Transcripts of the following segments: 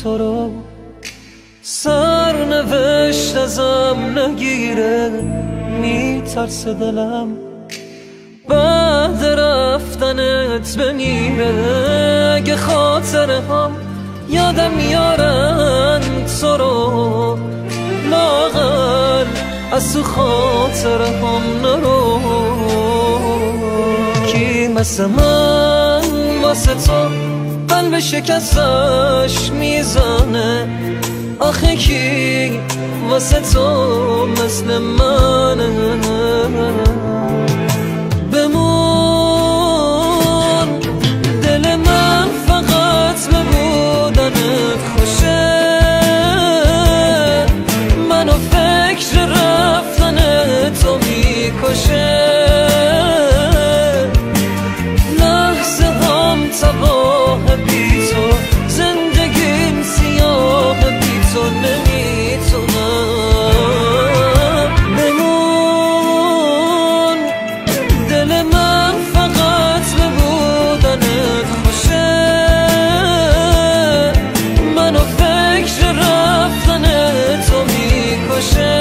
تو رو سرنوشت ازم نگیره، میترسه دلم بعد رفتنت بمیره. اگه خاطره هم یادم میارن تو رو، لااقل از تو خاطره هم نرو. کی مثل من واسه تو قلب شکستش میزنه؟ آخه کی واسه تو مثل منه؟ بمون دل من فقط به بودنت خوشه، منو فکر رفتن تو میکشه. لحظه هم تباه بی تو، زندگیم سیاه بی تو، نمیتونم. بمون دل من فقط به بودنت خوشه، منو فکر رفتن تو میکشه.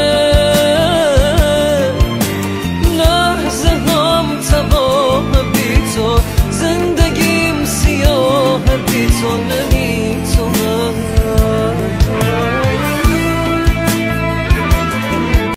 لحظه هم تباه بی تو، زندگیم سیاه بی تو،